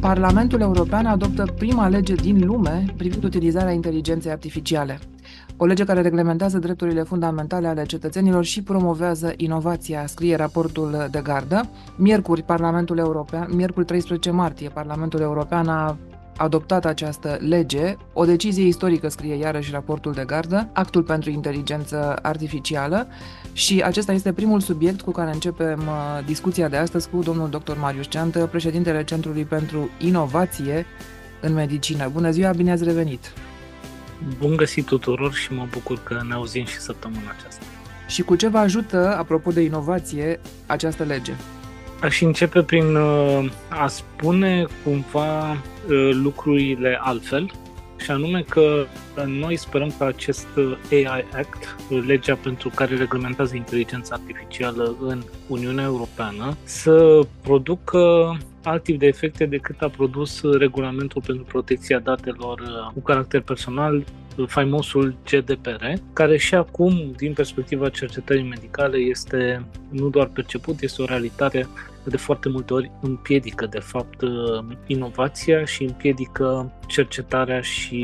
Parlamentul European adoptă prima lege din lume privind utilizarea inteligenței artificiale. O lege care reglementează drepturile fundamentale ale cetățenilor și promovează inovația, scrie raportul de gardă. Miercuri 13 martie, Parlamentul European a adoptat această lege, o decizie istorică, scrie iarăși raportul de gardă, actul pentru inteligență artificială, și acesta este primul subiect cu care începem discuția de astăzi cu domnul dr. Marius Ceantă, președintele Centrului pentru Inovație în Medicină. Bună ziua, bine ați revenit! Bun găsit tuturor și mă bucur că ne auzim și săptămâna aceasta. Și cu ce vă ajută, apropo de inovație, această lege? Aș începe prin a spune cumva lucrurile altfel, și anume că noi sperăm că acest AI Act, legea pentru care reglementează inteligența artificială în Uniunea Europeană, să producă alt tip de efecte decât a produs regulamentul pentru protecția datelor cu caracter personal, faimosul GDPR, care și acum, din perspectiva cercetării medicale, este nu doar perceput, este o realitate, de foarte multe ori împiedică, de fapt, inovația și împiedică cercetarea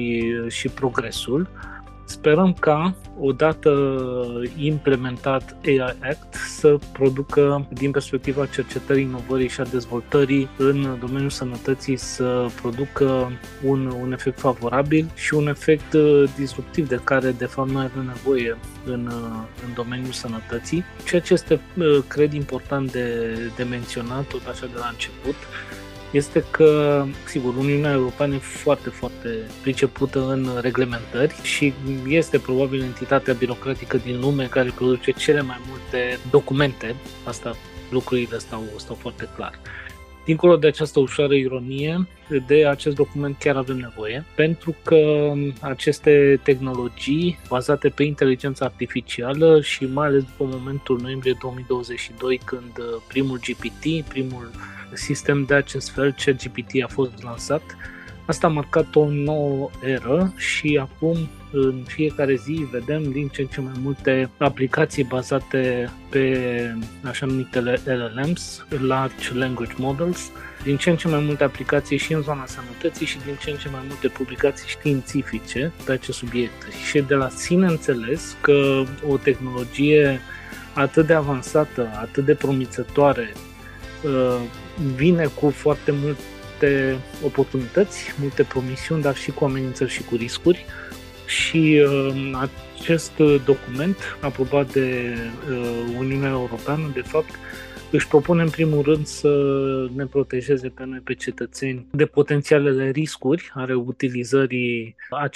și progresul. Sperăm ca, odată implementat AI Act, să producă, din perspectiva cercetării, inovării și a dezvoltării în domeniul sănătății, să producă un efect favorabil și un efect disruptiv de care, de fapt, noi avem nevoie în domeniul sănătății. Ceea ce este, cred, important de menționat, tot așa de la început, este că, sigur, Uniunea Europeană e foarte, foarte pricepută în reglementări și este probabil entitatea birocratică din lume care produce cele mai multe documente. Asta, lucrurile stau foarte clar. Dincolo de această ușoară ironie, de acest document chiar avem nevoie, pentru că aceste tehnologii bazate pe inteligența artificială și mai ales după momentul noiembrie 2022, când primul GPT, primul sistem de acest fel, ChatGPT, a fost lansat, asta a marcat o nouă eră și acum în fiecare zi vedem din ce în ce mai multe aplicații bazate pe așa numitele LLMs, Large Language Models, din ce în ce mai multe aplicații și în zona sănătății și din ce în ce mai multe publicații științifice pe acest subiect. Și de la sine înțeles că o tehnologie atât de avansată, atât de promițătoare, vine cu foarte multe oportunități, multe promisiuni, dar și cu amenințări și cu riscuri. Și acest document aprobat de Uniunea Europeană, de fapt, își propune în primul rând să ne protejeze pe noi, pe cetățeni, de potențialele riscuri ale utilizării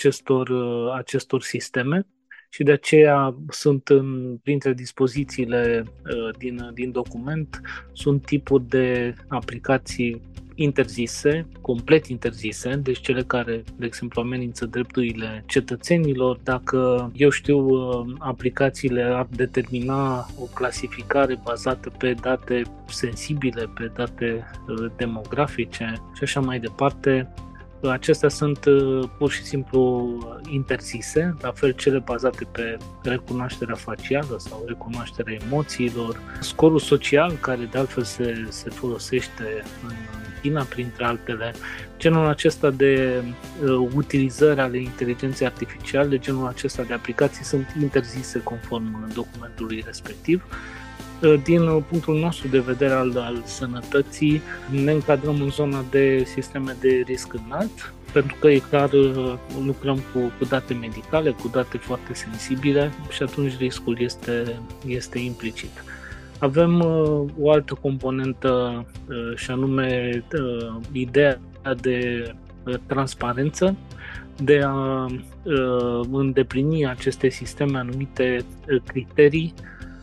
acestor sisteme. Și de aceea sunt printre dispozițiile din document, sunt tipuri de aplicații interzise, complet interzise, deci cele care, de exemplu, amenință drepturile cetățenilor. Dacă, eu știu, aplicațiile ar determina o clasificare bazată pe date sensibile, pe date demografice și așa mai departe, acestea sunt pur și simplu interzise, la fel cele bazate pe recunoașterea facială sau recunoașterea emoțiilor, scorul social, care de altfel se folosește în China, printre altele. Genul acesta de utilizări ale inteligenței artificiale, genul acesta de aplicații sunt interzise conform documentului respectiv. Din punctul nostru de vedere al sănătății, ne încadrăm în zona de sisteme de risc înalt, pentru că e clar, lucrăm cu date medicale, cu date foarte sensibile și atunci riscul este implicit. Avem o altă componentă și anume ideea de transparență, de a îndeplini aceste sisteme anumite criterii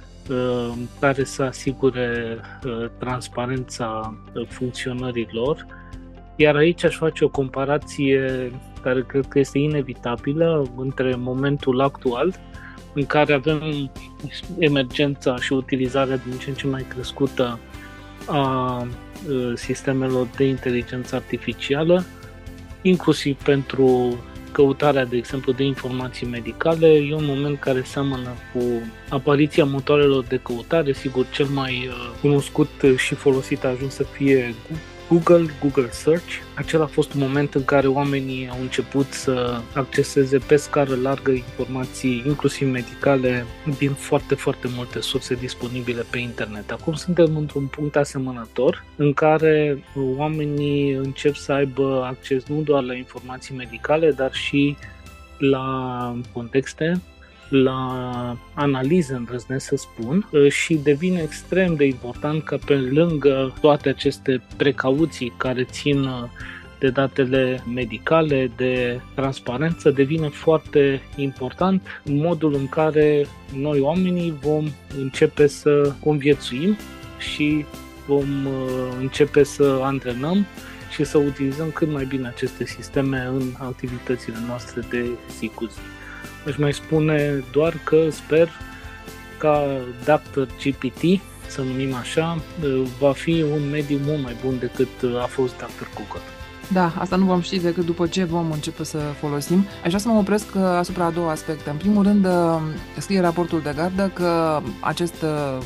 care să asigure transparența funcționării lor. Iar aici aș face o comparație care cred că este inevitabilă între momentul actual, în care avem emergența și utilizarea din ce în ce mai crescută a sistemelor de inteligență artificială, inclusiv pentru căutarea, de exemplu, de informații medicale. E un moment care seamănă cu apariția motoarelor de căutare. Sigur, cel mai cunoscut și folosit a ajuns să fie Google Search. Acela a fost un moment în care oamenii au început să acceseze pe scară largă informații, inclusiv medicale, din foarte, foarte multe surse disponibile pe internet. Acum suntem într-un punct asemănător în care oamenii încep să aibă acces nu doar la informații medicale, dar și la contexte, la analize, îndrăznesc să spun, și devine extrem de important că pe lângă toate aceste precauții care țin de datele medicale, de transparență, devine foarte important modul în care noi oamenii vom începe să conviețuim și vom începe să antrenăm și să utilizăm cât mai bine aceste sisteme în activitățile noastre de zi cu zi. Aș mai spune doar că sper ca Dr. GPT, să numim așa, va fi un mediu mult mai bun decât a fost Dr. Google. Da, asta nu vom ști decât după ce vom începe să folosim. Aș vrea să mă opresc asupra a două aspecte. În primul rând, scrie raportul de gardă că acest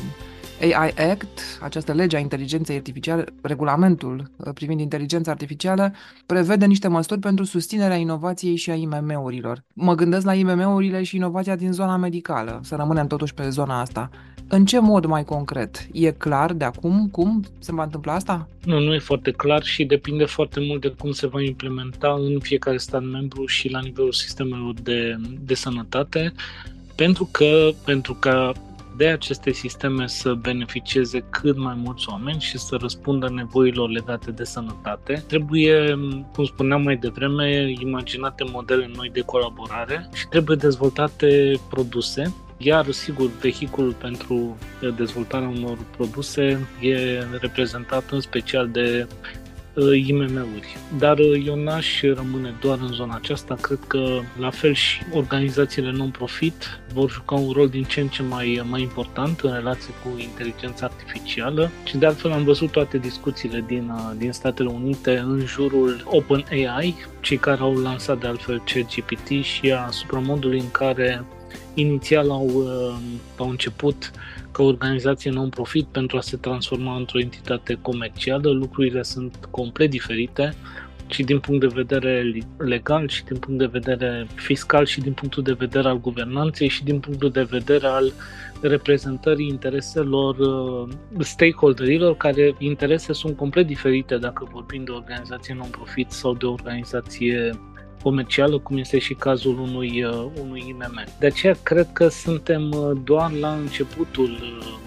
AI Act, această lege a inteligenței artificiale, regulamentul privind inteligența artificială, prevede niște măsuri pentru susținerea inovației și a IMM-urilor. Mă gândesc la IMM-urile și inovația din zona medicală, să rămânem totuși pe zona asta. În ce mod mai concret? E clar de acum cum se va întâmpla asta? Nu e foarte clar și depinde foarte mult de cum se va implementa în fiecare stat membru și la nivelul sistemelor de sănătate, pentru că de aceste sisteme să beneficieze cât mai mulți oameni și să răspundă nevoilor legate de sănătate. Trebuie, cum spuneam mai devreme, imaginate modele noi de colaborare și trebuie dezvoltate produse. Iar, sigur, vehiculul pentru dezvoltarea unor produse e reprezentat în special de IMM-uri. Dar eu n-aș rămâne doar în zona aceasta, cred că la fel și organizațiile non-profit vor juca un rol din ce în ce mai important în relație cu inteligența artificială și de altfel am văzut toate discuțiile din Statele Unite în jurul OpenAI, cei care au lansat de altfel ChatGPT și asupra modului în care inițial au început ca organizație non-profit pentru a se transforma într-o entitate comercială. Lucrurile sunt complet diferite și din punct de vedere legal și din punct de vedere fiscal și din punctul de vedere al guvernanței și din punctul de vedere al reprezentării intereselor stakeholderilor, care interese sunt complet diferite dacă vorbim de o organizație non-profit sau de o organizație comercială, cum este și cazul unui IMM. De aceea cred că suntem doar la începutul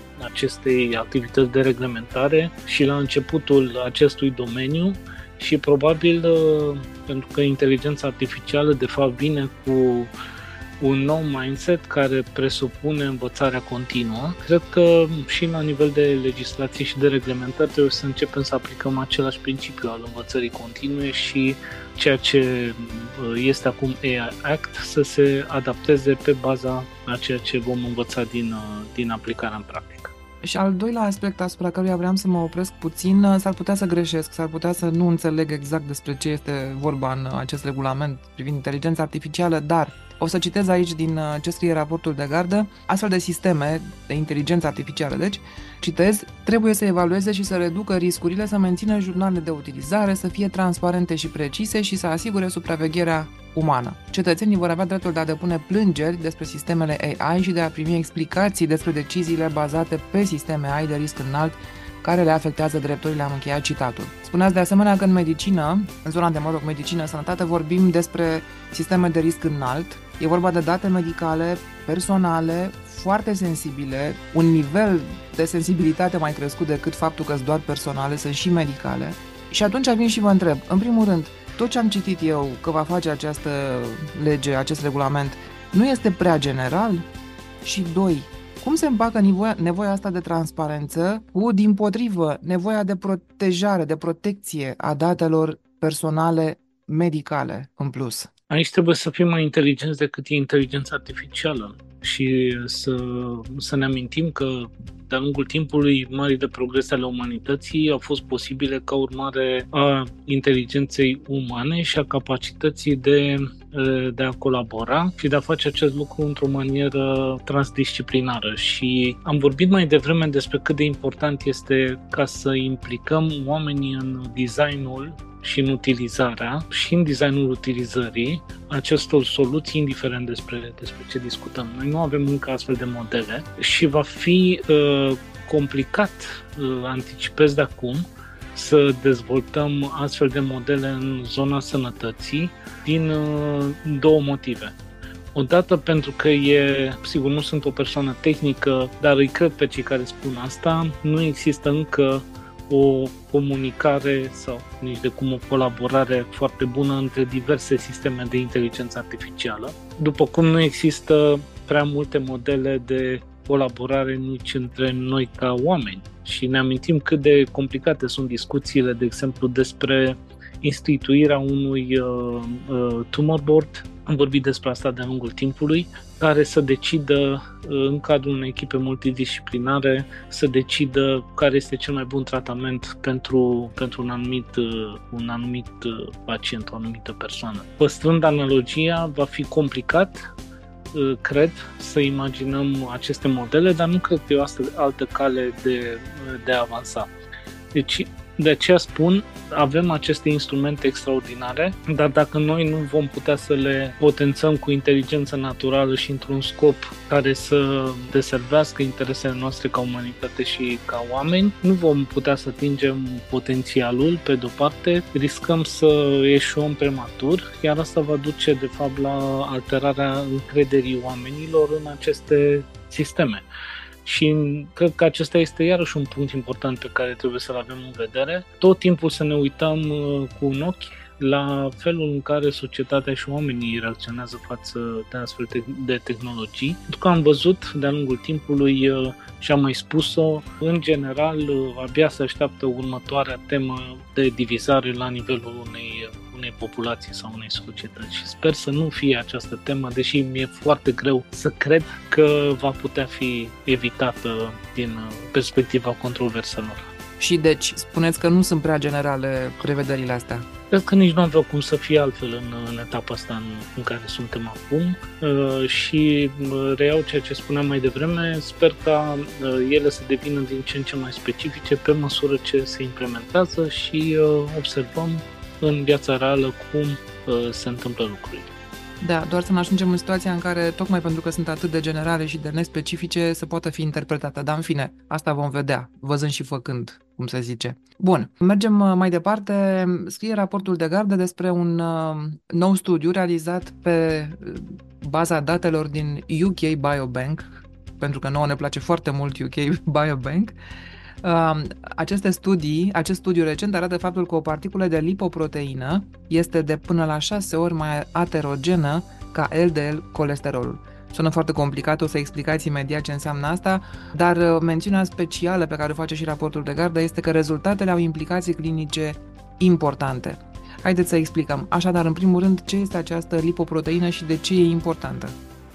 acestei activități de reglementare și la începutul acestui domeniu și probabil pentru că inteligența artificială de fapt vine cu un nou mindset care presupune învățarea continuă. Cred că și la nivel de legislație și de reglementare trebuie să începem să aplicăm același principiu al învățării continue și ceea ce este acum AI Act să se adapteze pe baza a ceea ce vom învăța din aplicarea în practică. Și al doilea aspect asupra căruia vreau să mă opresc puțin, s-ar putea să greșesc, s-ar putea să nu înțeleg exact despre ce este vorba în acest regulament privind inteligența artificială, dar o să citez aici din ce scrie raportul de gardă: astfel de sisteme de inteligență artificială, deci, citez, trebuie să evalueze și să reducă riscurile, să mențină jurnale de utilizare, să fie transparente și precise și să asigure supravegherea umană. Cetățenii vor avea dreptul de a depune plângeri despre sistemele AI și de a primi explicații despre deciziile bazate pe sisteme AI de risc înalt care le afectează drepturile, am încheiat citatul. Spuneați de asemenea că în medicină, în zona de medicină, sănătate, vorbim despre sisteme de risc înalt. E vorba de date medicale, personale, foarte sensibile, un nivel de sensibilitate mai crescut decât faptul că sunt doar personale, sunt și medicale. Și atunci vin și vă întreb, în primul rând, tot ce am citit eu că va face această lege, acest regulament, nu este prea general? Și doi, cum se împacă nevoia asta de transparență cu, dimpotrivă, nevoia de protejare, de protecție a datelor personale medicale în plus? Aici trebuie să fim mai inteligenți decât e inteligența artificială. și să ne amintim că de-a lungul timpului marile progrese ale umanității au fost posibile ca urmare a inteligenței umane și a capacității de a colabora și de a face acest lucru într-o manieră transdisciplinară. Și am vorbit mai devreme despre cât de important este ca să implicăm oamenii în designul și în utilizarea și în designul utilizării acestor soluții, indiferent despre ce discutăm. Noi nu avem încă astfel de modele și va fi complicat, anticipez de acum, să dezvoltăm astfel de modele în zona sănătății din două motive. Odată pentru că sigur, nu sunt o persoană tehnică, dar îi cred pe cei care spun asta, nu există încă o comunicare sau nici de cum o colaborare foarte bună între diverse sisteme de inteligență artificială, după cum nu există prea multe modele de colaborare nici între noi ca oameni. Și ne amintim cât de complicate sunt discuțiile, de exemplu, despre instituirea unui tumor board. Am vorbit despre asta de-a lungul timpului, care să decidă în cadrul unei echipe multidisciplinare, să decidă care este cel mai bun tratament pentru un anumit pacient, o anumită persoană. Păstrând analogia, va fi complicat, cred, să imaginăm aceste modele, dar nu cred că e o altă cale de a avansa. Deci, de aceea spun, avem aceste instrumente extraordinare, dar dacă noi nu vom putea să le potențăm cu inteligență naturală și într-un scop care să deservească interesele noastre ca umanitate și ca oameni, nu vom putea să atingem potențialul, pe de-o parte, riscăm să eșuăm prematur, iar asta va duce, de fapt, la alterarea încrederii oamenilor în aceste sisteme. Și cred că acesta este iarăși un punct important pe care trebuie să-l avem în vedere. Tot timpul să ne uităm cu un ochi la felul în care societatea și oamenii reacționează față de astfel de tehnologii. Pentru că am văzut de-a lungul timpului și am mai spus-o, în general abia se așteaptă următoarea temă de divizare la nivelul unei populații sau unei societăți și sper să nu fie această temă, deși mi-e foarte greu să cred că va putea fi evitată din perspectiva controverselor. Și deci, spuneți că nu sunt prea generale prevederile astea. Cred că nici nu avea cum să fie altfel în etapa asta în care suntem acum și reiau ceea ce spuneam mai devreme, sper ca ele să devină din ce în ce mai specifice pe măsură ce se implementează și observăm în viața reală cum se întâmplă lucrurile. Da, doar să ne ajungem în situația în care, tocmai pentru că sunt atât de generale și de nespecifice, să poată fi interpretată. Dar, în fine, asta vom vedea, văzând și făcând, cum se zice. Bun, mergem mai departe. Scrie raportul de gardă despre un nou studiu realizat pe baza datelor din UK Biobank, pentru că nouă ne place foarte mult UK Biobank. Acest studiu recent arată faptul că o particulă de lipoproteină este de până la 6 ori mai aterogenă ca LDL colesterolul. Sună foarte complicat, o să explicați imediat ce înseamnă asta, dar mențiunea specială pe care o face și raportul de gardă este că rezultatele au implicații clinice importante. Haideți să explicăm. Așadar, în primul rând, ce este această lipoproteină și de ce e importantă?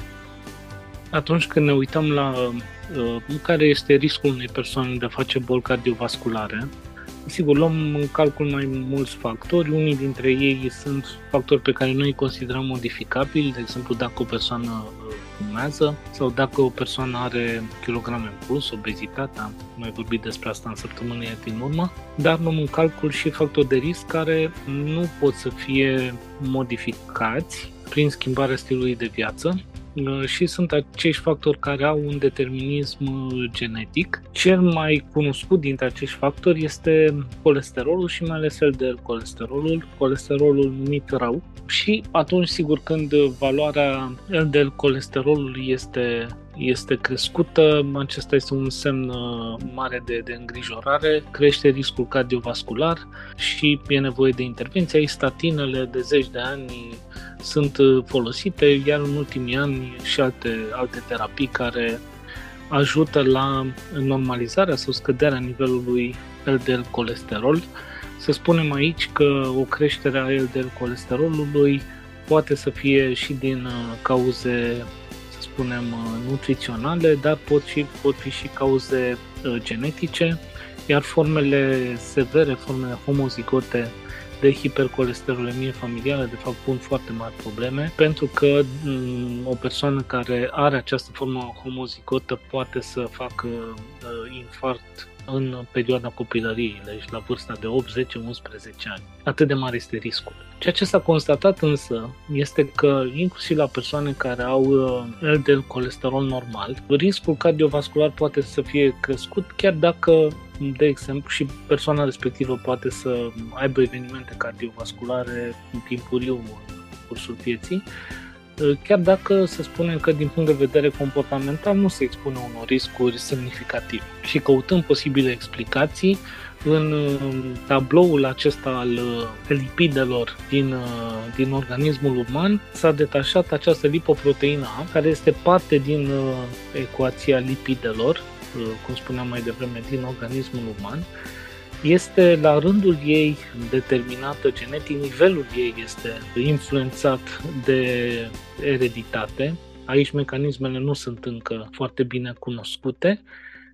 Atunci când ne uităm la care este riscul unei persoane de a face boli cardiovasculare, sigur, luăm în calcul mai mulți factori. Unii dintre ei sunt factori pe care noi îi considerăm modificabili, de exemplu dacă o persoană fumează sau dacă o persoană are kilograme în plus, obezitatea, am mai vorbit despre asta în săptămânile din urmă, dar luăm în calcul și factori de risc care nu pot să fie modificați prin schimbarea stilului de viață, și sunt acești factori care au un determinism genetic. Cel mai cunoscut dintre acești factori este colesterolul și mai ales LDL colesterolul numit rău. Și atunci, sigur, când valoarea LDL colesterolului este crescută, acesta este un semn mare de îngrijorare, crește riscul cardiovascular și e nevoie de intervenție. Aici statinele de zeci de ani sunt folosite, iar în ultimii ani și alte terapii care ajută la normalizarea sau scăderea nivelului LDL colesterol. Să spunem aici că o creștere a LDL colesterolului poate să fie și din cauze, să spunem, nutriționale, dar pot fi și cauze genetice, iar formele severe, formele homozigote de hipercolesterolemie familială, de fapt, pun foarte mari probleme, pentru că o persoană care are această formă homozigotă poate să facă infarct în perioada copilăriei, deci la vârsta de 8, 10, 11 ani. Atât de mare este riscul. Ceea ce s-a constatat însă este că inclusiv la persoane care au LDL colesterol normal, riscul cardiovascular poate să fie crescut chiar dacă, de exemplu, și persoana respectivă poate să aibă evenimente cardiovasculare în timpuriu în cursul vieții, chiar dacă să spunem că din punct de vedere comportamental nu se expune unor riscuri semnificative. Și căutând posibile explicații, în tabloul acesta al lipidelor din organismul uman s-a detașat această lipoproteină A, care este parte din ecuația lipidelor, cum spuneam mai devreme, din organismul uman. Este la rândul ei determinată genetic, nivelul ei este influențat de ereditate. Aici mecanismele nu sunt încă foarte bine cunoscute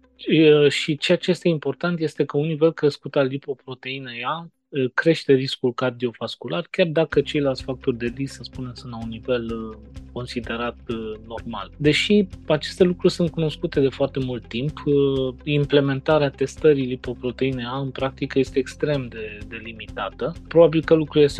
și ceea ce este important este că un nivel crescut al lipoproteinei A crește riscul cardiovascular, chiar dacă ceilalți factori de risc, să spunem, sunt la un nivel considerat normal. Deși aceste lucruri sunt cunoscute de foarte mult timp, implementarea testării lipoproteinei A în practică este extrem de limitată. Probabil că lucrurile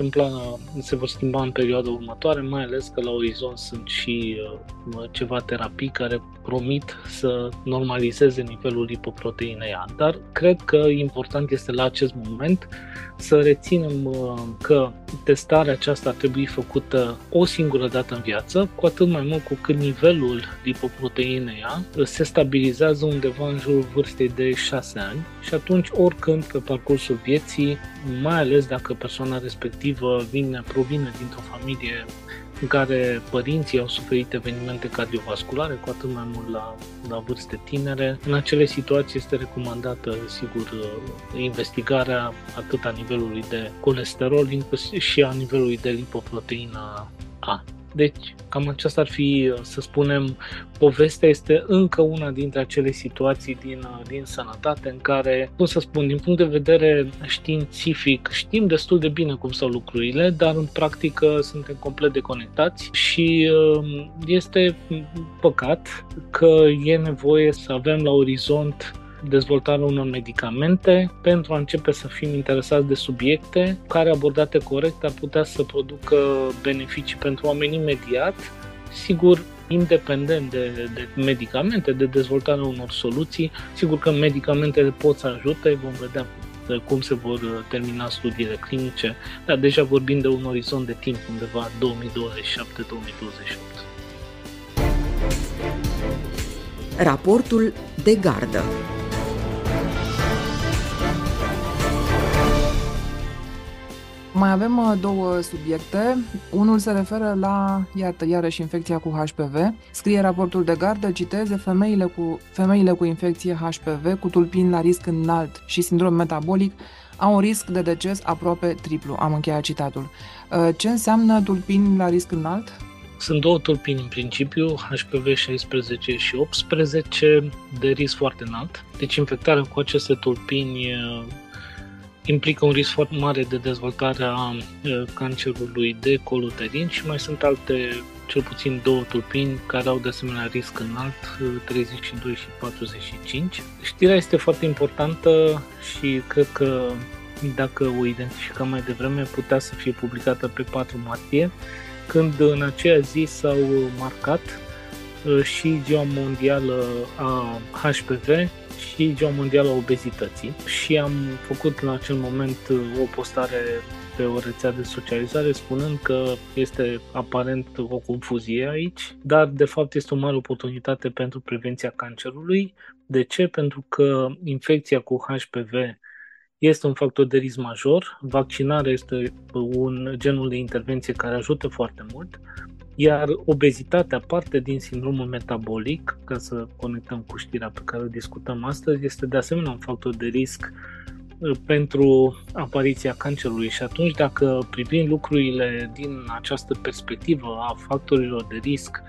se vor schimba în perioada următoare, mai ales că la orizont sunt și ceva terapii care promit să normalizeze nivelul lipoproteinei A. Dar cred că important este la acest moment să reținem că testarea aceasta ar trebui făcută o singură dată în viață, cu atât mai mult cu cât nivelul lipoproteinei A se stabilizează undeva în jurul vârstei de 6 ani și atunci oricând pe parcursul vieții, mai ales dacă persoana respectivă provine dintr-o familie în care părinții au suferit evenimente cardiovasculare, cu atât mai mult la vârste tinere. În acele situații este recomandată, sigur, investigarea atât a nivelului de colesterol, inclusiv și a nivelului de lipoproteină A. Deci, cam aceasta ar fi, să spunem, povestea este încă una dintre acele situații din sănătate în care, cum să spun, din punct de vedere științific, știm destul de bine cum stau lucrurile, dar în practică suntem complet deconectați și este păcat că e nevoie să avem la orizont dezvoltarea unor medicamente pentru a începe să fim interesați de subiecte care, abordate corect, ar putea să producă beneficii pentru oameni imediat, sigur, independent de medicamente, de dezvoltarea unor soluții. Sigur că medicamentele pot să ajute, vom vedea cum se vor termina studiile clinice, dar deja vorbim de un orizont de timp undeva 2027-2028. Raportul de gardă. Mai avem două subiecte. Unul se referă la, iarăși, infecția cu HPV. Scrie raportul de gardă, citez, femeile cu infecție HPV cu tulpini la risc înalt și sindrom metabolic au un risc de deces aproape triplu. Am încheiat citatul. Ce înseamnă tulpini la risc înalt? Sunt două tulpini în principiu, HPV 16 și 18, de risc foarte înalt. Deci infectarea cu aceste tulpini implică un risc foarte mare de dezvoltare a cancerului de col uterin și mai sunt alte, cel puțin două tulpini care au de asemenea risc înalt, 32 și 45. Știrea este foarte importantă și cred că dacă o identificăm mai devreme putea să fie publicată pe 4 martie, când în aceea zi s-au marcat și Ziua Mondială a HPV și Ziua Mondială a Obezității și am făcut la acel moment o postare pe o rețea de socializare spunând că este aparent o confuzie aici, dar de fapt este o mare oportunitate pentru prevenția cancerului. De ce? Pentru că infecția cu HPV este un factor de risc major, vaccinarea este genul de intervenție care ajută foarte mult, iar obezitatea, parte din sindromul metabolic, ca să conectăm cu știrea pe care o discutăm astăzi, este de asemenea un factor de risc pentru apariția cancerului și atunci dacă privim lucrurile din această perspectivă a factorilor de risc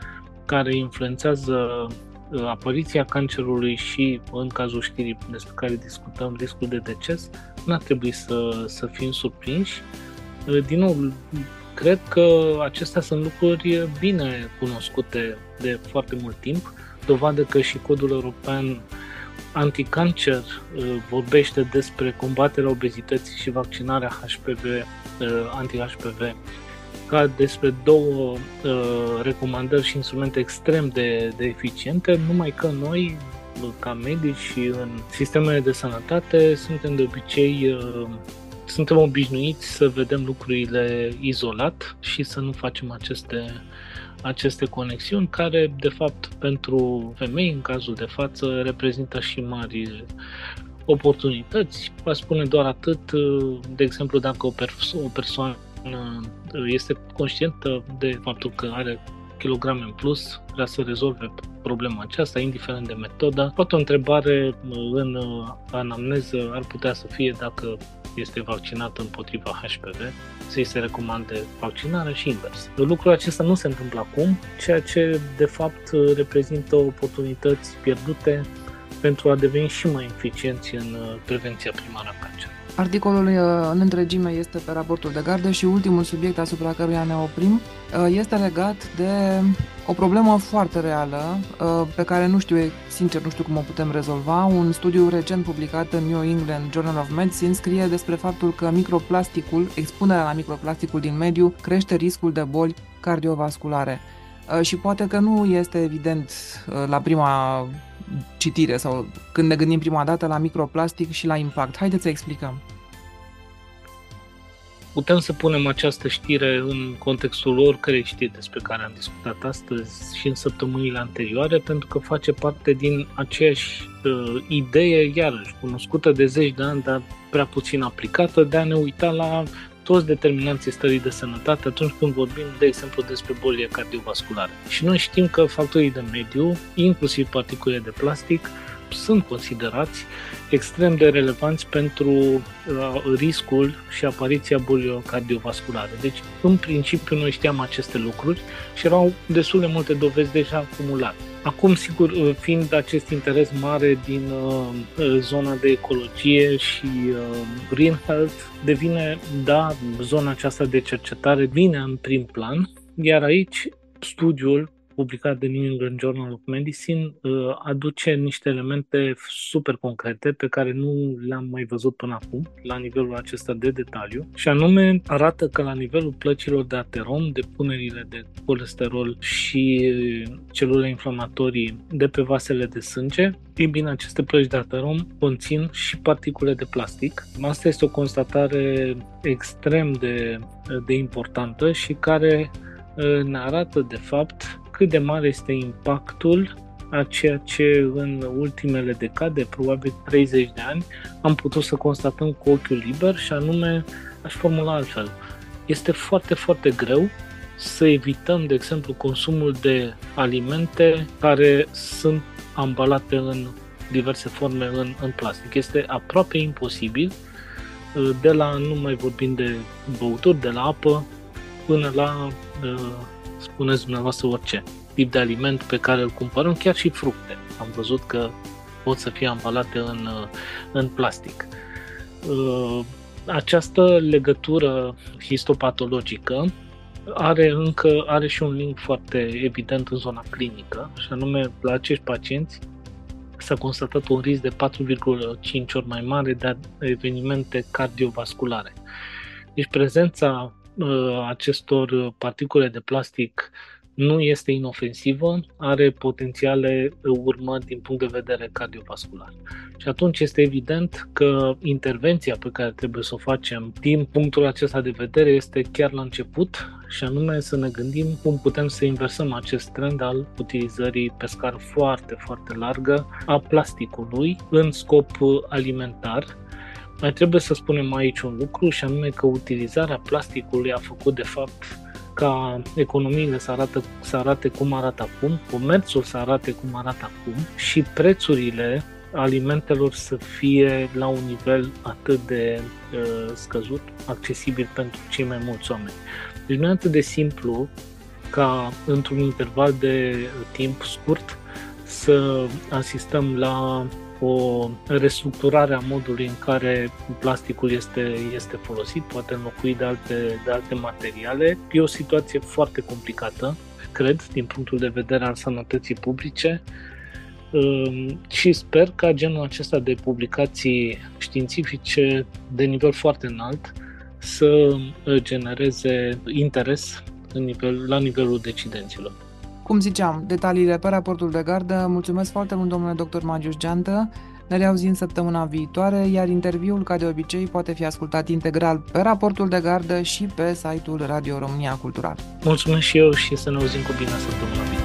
care influențează apariția cancerului și, în cazul știrii despre care discutăm, riscul de deces, n-ar trebui să fim surprinși. Din nou, cred că acestea sunt lucruri bine cunoscute de foarte mult timp, dovadă că și Codul European Anticancer vorbește despre combaterea obezității și vaccinarea HPV, anti-HPV, ca despre două recomandări și instrumente extrem de eficiente, numai că noi, ca medici și în sistemele de sănătate, suntem de obicei obișnuiți să vedem lucrurile izolat și să nu facem aceste conexiuni care, de fapt, pentru femei, în cazul de față, reprezintă și mari oportunități. Vă spune doar atât, de exemplu, dacă o persoană este conștientă de faptul că are kilograme în plus, vrea să rezolve problema aceasta, indiferent de metodă. Poate o întrebare în anamneză ar putea să fie dacă este vaccinat împotriva HPV, să-i se recomande vaccinarea și invers. Lucrul acesta nu se întâmplă acum, ceea ce de fapt reprezintă oportunități pierdute pentru a deveni și mai eficienți în prevenția primară a cancerului. Articolul în întregime este pe raportul de gardă și ultimul subiect asupra căruia ne oprim este legat de o problemă foarte reală pe care nu știu cum o putem rezolva. Un studiu recent publicat în New England Journal of Medicine scrie despre faptul că expunerea la microplasticul din mediu crește riscul de boli cardiovasculare. Și poate că nu este evident la prima citire sau când ne gândim prima dată la microplastic și la impact. Haideți să explicăm. Putem să punem această știre în contextul oricărei știri despre care am discutat astăzi și în săptămânile anterioare, pentru că face parte din aceeași idee, iarăși, cunoscută de zeci de ani, dar prea puțin aplicată, de a ne uita la toți determinanții stării de sănătate atunci când vorbim, de exemplu, despre bolile cardiovasculare. Și noi știm că factorii de mediu, inclusiv particulele de plastic, sunt considerați extrem de relevanți pentru riscul și apariția bolilor cardiovasculare. Deci, în principiu, noi știam aceste lucruri și erau destul de multe dovezi deja acumulate. Acum, sigur, fiind acest interes mare din zona de ecologie și green health, devine, zona aceasta de cercetare vine în prim plan, iar aici studiul publicat de New England Journal of Medicine aduce niște elemente super concrete pe care nu le-am mai văzut până acum la nivelul acesta de detaliu și anume arată că la nivelul plăcilor de aterom, depunerile de colesterol și celule inflamatorii de pe vasele de sânge, bine, aceste plăci de aterom conțin și particule de plastic. Asta este o constatare extrem de importantă și care ne arată de fapt cât de mare este impactul a ceea ce în ultimele decade, probabil 30 de ani, am putut să constatăm cu ochiul liber și anume, aș formula altfel, este foarte, foarte greu să evităm, de exemplu, consumul de alimente care sunt ambalate în diverse forme în plastic. Este aproape imposibil, de la, nu mai vorbim de băuturi, de la apă, până la spuneți dumneavoastră orice tip de aliment pe care îl cumpărăm, chiar și fructe. Am văzut că pot să fie ambalate în plastic. Această legătură histopatologică are și un link foarte evident în zona clinică, și anume la acești pacienți s-a constatat un risc de 4,5 ori mai mare de evenimente cardiovasculare. Deci prezența acestor particule de plastic nu este inofensivă, are potențiale urmări din punct de vedere cardiovascular. Și atunci este evident că intervenția pe care trebuie să o facem din punctul acesta de vedere este chiar la început, și anume să ne gândim cum putem să inversăm acest trend al utilizării pe scară foarte, foarte largă a plasticului în scop alimentar. Mai trebuie să spunem aici un lucru, și anume că utilizarea plasticului a făcut de fapt ca economiile să arate cum arată acum, comerțul să arate cum arată acum și prețurile alimentelor să fie la un nivel atât de scăzut, accesibil pentru cei mai mulți oameni. Deci nu e atât de simplu ca într-un interval de timp scurt să asistăm la o restructurare a modului în care plasticul este folosit, poate înlocuit de alte materiale. E o situație foarte complicată, cred, din punctul de vedere al sănătății publice, și sper ca genul acesta de publicații științifice de nivel foarte înalt să genereze interes la nivelul decidenților. Cum ziceam, detaliile pe raportul de gardă. Mulțumesc foarte mult, domnule dr. Magius Geantă. Ne reauzim săptămâna viitoare, iar interviul, ca de obicei, poate fi ascultat integral pe raportul de gardă și pe site-ul Radio România Cultural. Mulțumesc și eu și să ne auzim cu bine săptămâna viitoare.